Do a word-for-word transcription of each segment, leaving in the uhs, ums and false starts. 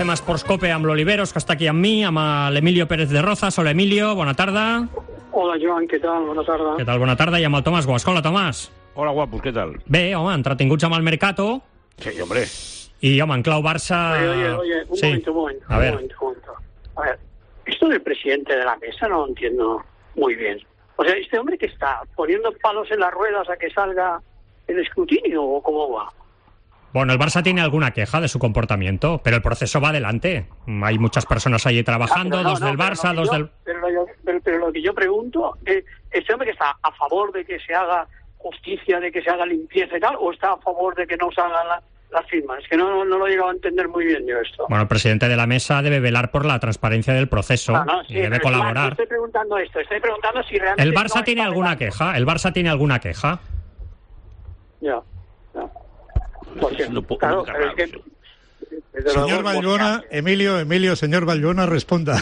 fem Esportscope amb l'Oliveros, que està aquí amb mi, amb l'Emilio Pérez de Rozas. Hola, Emilio, bona tarda. Hola, Joan, què tal? Bona tarda. Què tal? Bona tarda. I amb el Tomàs Guasco. Hola, Tomàs. Hola, guapos, ¿qué tal? Bé, home, entretinguts amb el Mercato. Sí, hombre. Y, home, en clau Barça... Oye, oye, oye, un sí. momento, un momento. A ver. Un momento, un momento. A ver, esto del presidente de la mesa no lo entiendo muy bien. O sea, este hombre que está poniendo palos en las ruedas a que salga el escrutinio, ¿o cómo va? Bueno, el Barça tiene alguna queja de su comportamiento, pero el proceso va adelante. Hay muchas personas allí trabajando, Ah, no, dos no, del Barça, dos yo, del... Pero lo, pero, pero lo que yo pregunto, eh, ¿este hombre que está a favor de que se haga justicia, de que se haga limpieza y tal, o está a favor de que no se hagan la, las firmas? Es que no, no lo he llegado a entender muy bien yo esto. Bueno, el presidente de la mesa debe velar por la transparencia del proceso Ah, no, sí, y debe pero colaborar. No estoy preguntando esto, estoy preguntando si realmente... ¿El Barça no tiene está alguna velando. queja? ¿El Barça tiene alguna queja? Ya, ya. Porque, No puedo claro, buscar pero es nada. que... desde luego, Señor Vallbona, Mosca- Emilio, Emilio, señor Vallbona, responda.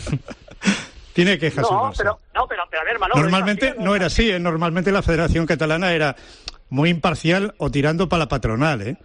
Tiene quejas el No, Barça. pero, no, pero, pero a ver, Manolo... Normalmente ¿es así o no era así, ¿eh? Normalmente la Federación Catalana era muy imparcial o tirando para la patronal, ¿eh?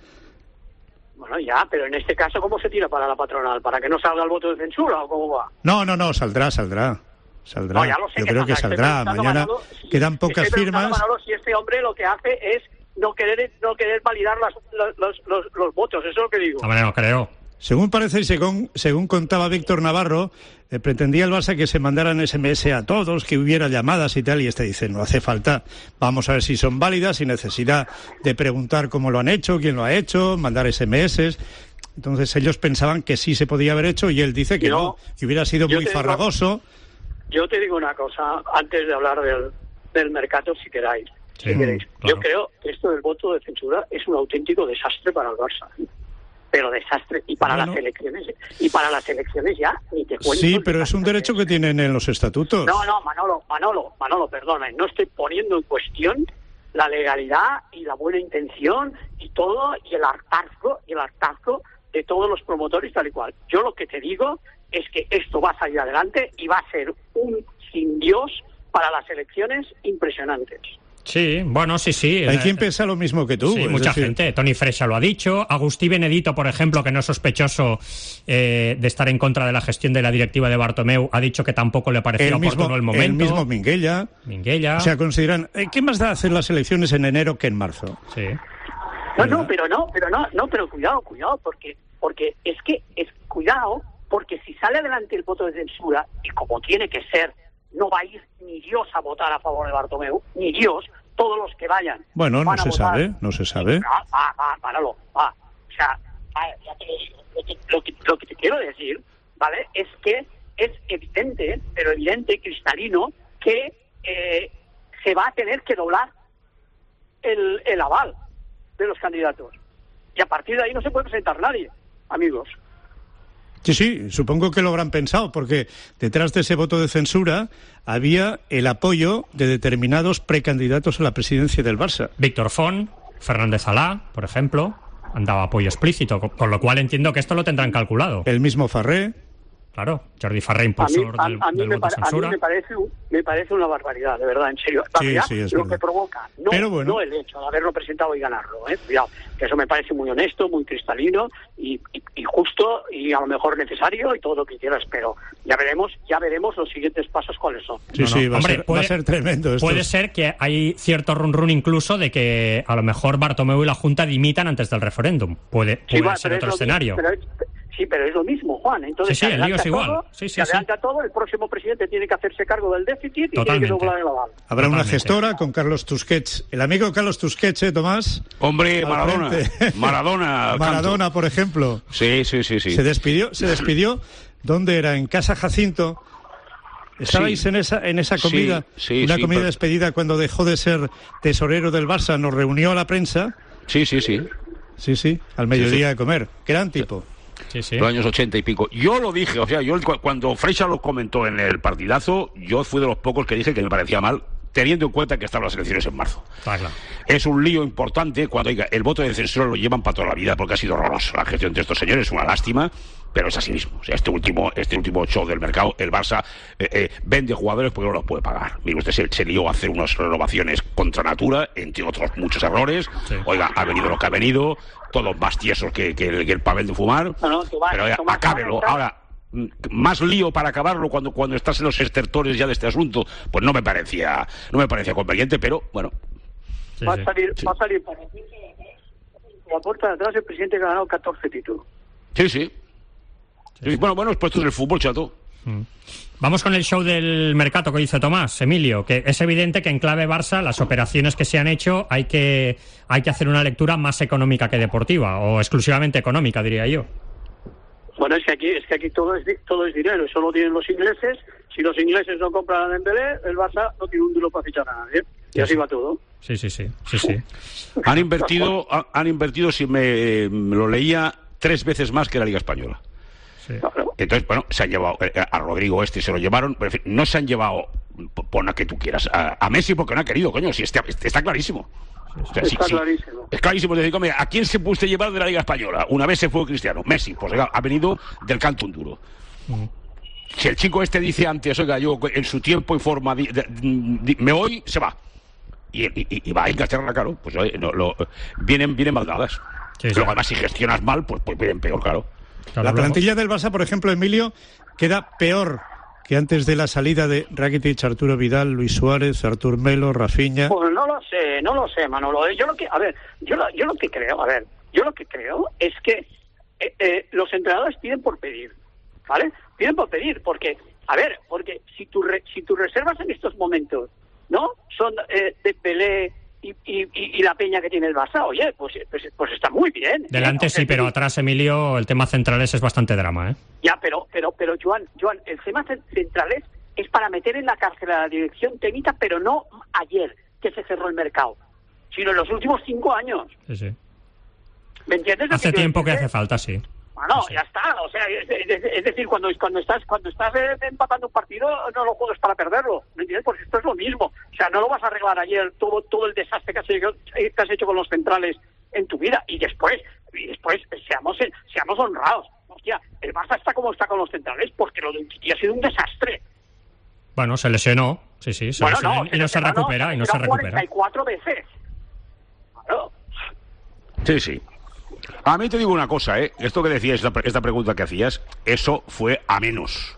Bueno, ya, pero en este caso, ¿cómo se tira para la patronal? ¿Para que no salga el voto de censura o cómo va? No, no, no, saldrá, saldrá. Saldrá. No, ya lo sé Yo que creo que saldrá. Estoy saldrá. preguntando, Mañana Manolo, si- quedan pocas estoy preguntando, firmas. Manolo, si este hombre lo que hace es no querer no querer validar las, los, los, los, los votos, eso es lo que digo. Hombre, no creo. Según parece y según, según contaba Víctor Navarro, eh, pretendía el Barça que se mandaran ese eme ese a todos, que hubiera llamadas y tal, y este dice, no hace falta, vamos a ver si son válidas, sin necesidad de preguntar cómo lo han hecho, quién lo ha hecho, mandar ese eme ese. Entonces ellos pensaban que sí se podía haber hecho y él dice que Yo- no, que hubiera sido yo muy te digo- farragoso. Yo te digo una cosa, antes de hablar del, del mercado, si queráis. Sí, si queréis. claro. Yo creo que esto del voto de censura es un auténtico desastre para el Barça. Pero desastre. Y para Bueno. las elecciones, y para las elecciones ya, ni te cuento. Sí, el pero es un desastre derecho que que tienen en los estatutos. No, no, Manolo, Manolo, Manolo, perdona, no estoy poniendo en cuestión la legalidad y la buena intención y todo, y el hartazgo, y el hartazgo de todos los promotores tal y cual. Yo lo que te digo es que esto va a salir adelante y va a ser un sin Dios para las elecciones impresionantes. Sí, bueno, sí, sí. Hay Eh, quien piensa lo mismo que tú. Sí, es mucha decir, gente. Tony Freixa lo ha dicho. Agustí Benedito, por ejemplo, que no es sospechoso eh, de estar en contra de la gestión de la directiva de Bartomeu, ha dicho que tampoco le parecía El mismo, oportuno el momento. el mismo Minguella. Minguella. O sea, consideran, eh, ¿qué más da hacer las elecciones en enero que en marzo? Sí. No, no, pero no, pero no, no, pero cuidado, cuidado, porque, porque es que, es cuidado, porque si sale adelante el voto de censura, y como tiene que ser, no va a ir ni Dios a votar a favor de Bartomeu, ni Dios, todos los que vayan. Bueno, no van a se votar. sabe, no se sabe. Va, va, va, Manolo, va. O sea, va, ya te lo digo. Lo que, lo, que, lo que te quiero decir, ¿vale? Es que es evidente, pero evidente, cristalino, que eh, se va a tener que doblar el, el aval de los candidatos. Y a partir de ahí no se puede presentar nadie, amigos. Sí, sí, supongo que lo habrán pensado, porque detrás de ese voto de censura había el apoyo de determinados precandidatos a la presidencia del Barça. Víctor Font, Fernández Alá, por ejemplo, han dado apoyo explícito, con, con lo cual entiendo que esto lo tendrán calculado. El mismo Farré. Claro, Jordi Farré, A mí, impulsor a, del, a mí del me, voto de pare- a mí censura. me parece un- me parece una barbaridad, de verdad, en serio. Sí, Barbaridad, sí, es lo verdad. que provoca, no, Pero bueno. no el hecho de haberlo presentado y ganarlo, ¿eh? Cuidado, que eso me parece muy honesto, muy cristalino y, y, y justo y a lo mejor necesario y todo lo que quieras, pero ya veremos, ya veremos los siguientes pasos cuáles son. Sí, No, no. sí, va, Hombre, a ser, puede- va a ser tremendo esto. Puede ser que hay cierto run run incluso de que a lo mejor Bartomeu y la Junta dimitan antes del referéndum. Puede, puede Sí, va, ser pero otro es lo escenario. mismo, pero es- sí, pero es lo mismo, Juan. Entonces Sí, sí, se el lío adelanta es igual. todo, Sí, sí, se sí. adelanta todo, el próximo presidente tiene que hacerse cargo del déficit y Totalmente. tiene que doblar el aval. Habrá una Totalmente. gestora con Carlos Tusquets. El amigo Carlos Tusquets, ¿eh, Tomás? Hombre, Al Maradona. frente. Maradona. al Maradona, canto. por ejemplo. Sí, sí, sí, sí. Se despidió, se despidió. ¿Dónde era? En Casa Jacinto. ¿Estabais Sí. en esa en esa comida? Sí, sí, una sí, comida pero- despedida cuando dejó de ser tesorero del Barça. Nos reunió a la prensa. Sí, sí, sí. Sí, sí, al mediodía sí. de comer. Gran tipo. Sí, sí. Los años ochenta y pico. Yo lo dije, o sea, yo cu- cuando Freixa lo comentó en el partidazo, yo fui de los pocos que dije que me parecía mal teniendo en cuenta que están las elecciones en marzo. Ah, claro. Es un lío importante cuando, oiga, el voto de censura lo llevan para toda la vida, porque ha sido horroroso la gestión de estos señores, es una lástima, pero es así mismo. O sea, este último este último show del mercado, el Barça eh, eh, vende jugadores porque no los puede pagar. Mire, usted se, se lió a hacer unas renovaciones contra natura, entre otros muchos errores. Sí. Oiga, ha venido lo que ha venido, todos más tiesos que, que, el, que el papel de fumar. No, no, tú vas, pero oiga, tú vas, acábelo. Ahora, más lío para acabarlo cuando cuando estás en los estertores ya de este asunto, pues no me parecía no me parecía conveniente, pero bueno. Sí, va, sí. A salir, sí. va a salir para la puerta de atrás el presidente que ha ganado catorce títulos. Sí, sí. sí, sí. Bueno, bueno, puestos del fútbol, chato. Mm. Vamos con el show del mercado que dice Tomás, Emilio, que es evidente que en clave Barça las operaciones que se han hecho hay que hay que hacer una lectura más económica que deportiva, o exclusivamente económica, diría yo. Bueno, es que aquí es que aquí todo es todo es dinero, eso lo tienen los ingleses. Si los ingleses no compran a Dembélé, el Barça no tiene un duro para fichar a nadie. Y sí, así va todo. Sí, sí, sí, sí, sí. Han invertido, han invertido, si me, me lo leía, tres veces más que la Liga Española. Sí. Entonces, bueno, se han llevado a Rodrigo este, se lo llevaron, pero en fin, no se han llevado, pon a que tú quieras, a, a Messi porque no ha querido, coño, si está, está clarísimo. O sea, está sí, clarísimo. Sí. Es clarísimo. Es decir, hombre, ¿a quién se puede usted llevar de la Liga Española? Una vez se fue Cristiano, Messi, pues oiga, ha venido del canto un duro. Mm. Si el chico este dice antes, oiga, yo en su tiempo y forma di, di, di, me voy, se va. Y, y, y va a Inglaterra, claro, pues oye, no, lo, vienen, vienen mal dadas. Sí, sí. Pero además, si gestionas mal, pues, pues vienen peor, claro. claro la plantilla del Barça, por ejemplo, Emilio, queda peor que antes de la salida de Rakitic, Arturo Vidal, Luis Suárez, Artur Melo, Rafinha. Pues no lo sé, no lo sé, Manolo. Yo lo que, a ver, yo lo, yo lo que creo, a ver, yo lo que creo es que eh, eh, los entrenadores piden por pedir, ¿vale? Piden por pedir, porque, a ver, porque si tu re, si tus reservas en estos momentos, ¿no? Son eh, de Pelé y, y, y la peña que tiene el Barça, oye, pues, pues, pues está muy bien. Delante ¿eh? sí, pero atrás, Emilio, el tema centrales es bastante drama, ¿eh? Ya, pero, pero, pero, Joan, Joan, el tema centrales es para meter en la cárcel a la dirección técnica, pero no ayer, que se cerró el mercado, sino en los últimos cinco años. Sí, sí. ¿Me entiendes? Hace tiempo que hace falta, sí. Bueno, sí. ya está, o sea, es, es, es decir, cuando cuando estás cuando estás empatando un partido, no lo juegas para perderlo, ¿me entiendes? Porque esto es lo mismo, o sea, no lo vas a arreglar ayer todo todo el desastre que has hecho, que has hecho con los centrales en tu vida, y después, y después seamos seamos honrados. Hostia, el Barça está como está con los centrales porque lo de Umtiti ha sido un desastre. Bueno, se lesionó, sí, sí, se bueno, lesionó, no, y no se recupera, no, y no se recupera. cuarenta y cuatro veces. Claro. Sí, sí. A mí te digo una cosa, ¿eh? Esto que decías, esta, esta pregunta que hacías, eso fue a menos.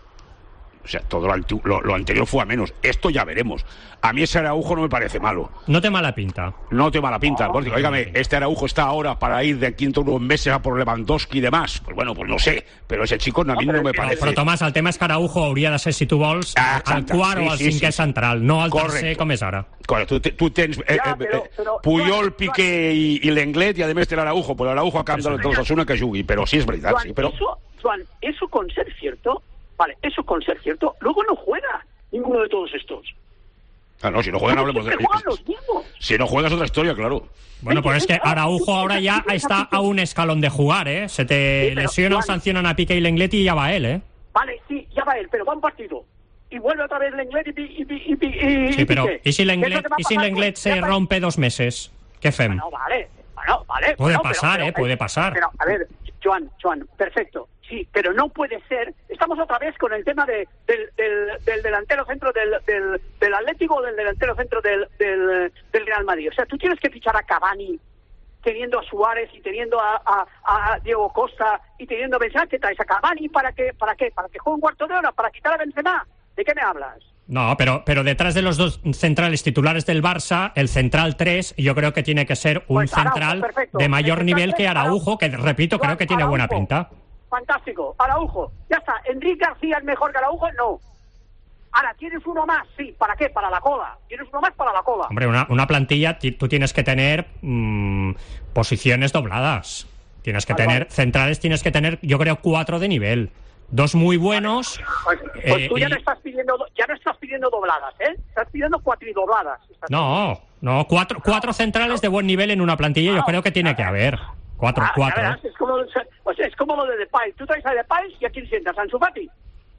O sea, todo lo, lo, lo anterior fue a menos. Esto ya veremos. A mí ese Araujo no me parece malo. No te mala pinta. No te mala pinta. No, porque, no óigame, pinta. Este Araujo está ahora para ir de aquí en unos meses a por Lewandowski y demás. Pues bueno, pues no sé. Pero ese chico a mí no, no me parece. Però, Tomàs, el tema és que Araujo hauria de ser, si tu vols, ah, al quart sí, o al sí, cinquè sí, central, no al correcto. Tercer com és ara. Correcto. Tu, tu tens eh, ja, però, però, Puyol, Piqué i, i Lenglet, i a més té l'Araujo. Pues l'Araujo a camp de l'Osasuna que jugui. Però sí, és veritat. Joan, sí, però... eso, Joan, eso con ser cierto... Vale, eso con ser cierto, luego no juega ninguno de todos estos. Ah, no, si no juegan, hablemos de... Si no juegas, otra historia, claro. Bueno, pues es que Araujo ahora ya está a un escalón de jugar, ¿eh? Se te sí, lesiona o sancionan a Piqué y Lenglet y ya va él, ¿eh? Vale, sí, ya va él, pero va un partido. Y vuelve otra vez Lenglet y, y, y, y, y sí, pero Piqué. ¿y si Lenglet, ¿y si Lenglet se rompe dos meses? ¿Qué fem? Bueno, vale, bueno, vale. Puede bueno, pasar, pero, ¿eh? Pero, puede pasar. Pero, a ver, Joan, Joan, perfecto. Sí, pero no puede ser. Estamos otra vez con el tema de, del, del, del delantero centro del, del, del Atlético o del delantero centro del, del, del Real Madrid. O sea, tú tienes que fichar a Cavani teniendo a Suárez y teniendo a, a, a Diego Costa y teniendo a Benzema. ¿Qué traes a Cavani? ¿Para qué? ¿Para qué? ¿Para que juegue un cuarto de hora? ¿Para quitar a Benzema? ¿De qué me hablas? No, pero, pero detrás de los dos centrales titulares del Barça, el central tres, yo creo que tiene que ser un pues Araujo, central perfecto. de mayor nivel tres, que Araujo, que repito, Juan, creo que tiene Araujo. buena pinta. Fantástico, Araujo, ya está. Enrique García es mejor que Araujo, no. Ahora, ¿tienes uno más? Sí, ¿para qué? Para la cola. ¿Tienes uno más? Para la cola. Hombre, una, una plantilla, tú tienes que tener mmm, posiciones dobladas. Tienes que vale, tener, vale. centrales tienes que tener, yo creo, cuatro de nivel. Dos muy buenos. Pues, pues eh, tú ya, y... no estás pidiendo, ya no estás pidiendo dobladas, ¿eh? Estás pidiendo cuatridobladas. No, no, cuatro, cuatro centrales de buen nivel en una plantilla, no, yo creo que tiene que haber. Cuatro, ah, cuatro. Verás, es, como, o sea, es como lo de Depay. Tú traes a Depay y ¿a quién sientas? ¿A Ansu Fati?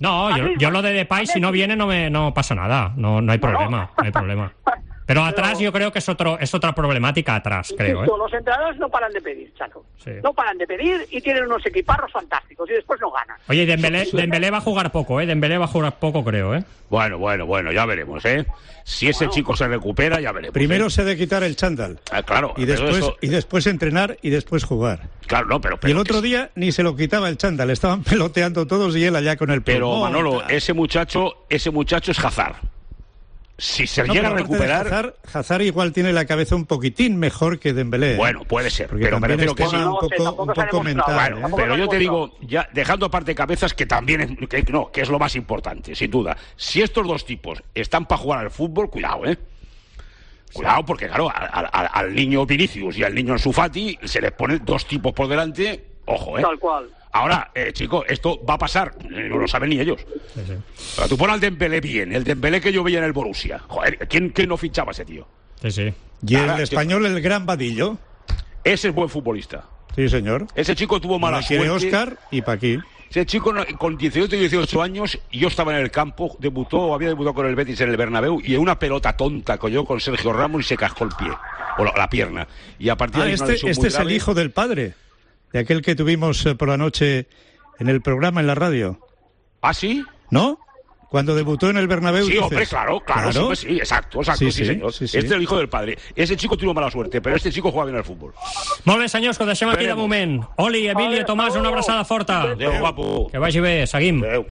No, yo, yo lo de Depay, si no viene, no me no pasa nada. No, no hay problema, no hay problema. Pero atrás yo creo que es otro es otra problemática atrás, creo. ¿eh? Los entrenadores no paran de pedir, Chato. Sí. No paran de pedir y tienen unos equiparros fantásticos y después no ganan. Oye, Dembélé, Dembélé va a jugar poco, ¿eh? Dembélé va a jugar poco, creo, ¿eh? Bueno, bueno, bueno, ya veremos, ¿eh? Si ese bueno. chico se recupera, ya veremos. Primero ¿eh? se ha de quitar el chándal. Ah, claro. Y después, eso... y después entrenar y después jugar. Claro, no, pero... pero y el otro es... día ni se lo quitaba el chándal, estaban peloteando todos y él allá con el Pero, pulmón, Manolo, tal. ese muchacho, ese muchacho es Hazard. Si se no, llega a recuperar... Hazard, Hazard igual tiene la cabeza un poquitín mejor que Dembélé. Bueno, puede ser, porque pero me refiero que sí. Un poco, no, un poco mental. Bueno, ¿eh? pero yo te digo, ya dejando aparte cabezas, que también es, que, no, que es lo más importante, sin duda. Si estos dos tipos están para jugar al fútbol, cuidado, ¿eh? Cuidado, porque claro, al, al, al niño Vinicius y al niño Ansu Fati se les ponen dos tipos por delante, ojo, ¿eh? Tal cual. Ahora, eh, chicos, esto va a pasar, no lo saben ni ellos. Sí, sí. Pero tú pon al Dembélé bien, el Dembélé que yo veía en el Borussia. Joder, ¿quién, quién no fichaba a ese tío? Sí, sí. Y el Ahora, español, el gran Vadillo. Ese es buen futbolista. Sí, señor. Ese chico tuvo mala no suerte. Oscar y pa' aquí. Ese chico con dieciocho y dieciocho años, yo estaba en el campo, debutó, había debutado con el Betis en el Bernabéu, y en una pelota tonta cogió con Sergio Ramos y se cascó el pie, o la, la pierna. Y a partir ah, de ahí este, este es grave. El hijo del padre, de aquel que tuvimos eh, por la noche en el programa, en la radio. ¿Ah, sí? ¿No? Cuando debutó en el Bernabéu. Sí, dices, hombre, claro, claro, ¿claro? Sí, sí, exacto, exacto, sí, sí, sí señor. Sí, sí. Este es el hijo del padre. Ese chico tuvo mala suerte, pero este chico juega bien al fútbol. Molt bé, senyors, que ho deixem aquí de moment. Oli, Emilio, Tomàs, una abraçada forta. Adéu, guapo. Que vagi bé, seguim. Adéu.